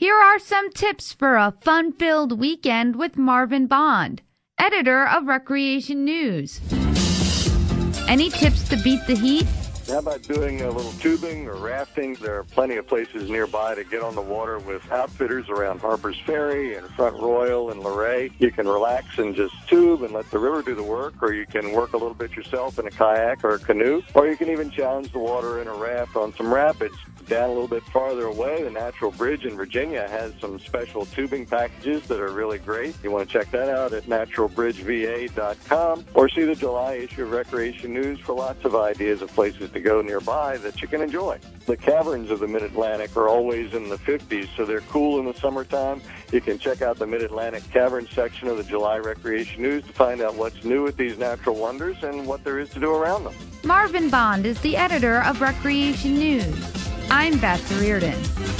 Here are some tips for a fun-filled weekend with Marvin Bond, editor of Recreation News. Any tips to beat the heat? How about doing a little tubing or rafting? There are plenty of places nearby to get on the water with outfitters around Harper's Ferry and Front Royal and Luray. You can relax and just tube and let the river do the work, or you can work a little bit yourself in a kayak or a canoe, or you can even challenge the water in a raft on some rapids. Down a little bit farther away, the Natural Bridge in Virginia has some special tubing packages that are really great. You want to check that out at naturalbridgeva.com, or see the July issue of Recreation News for lots of ideas of places to go nearby that you can enjoy. The caverns of the Mid-Atlantic are always in the 50s, so they're cool in the summertime. You can check out the Mid-Atlantic Cavern section of the July Recreation News to find out what's new with these natural wonders and what there is to do around them. Marvin Bond is the editor of Recreation News. I'm Beth Reardon.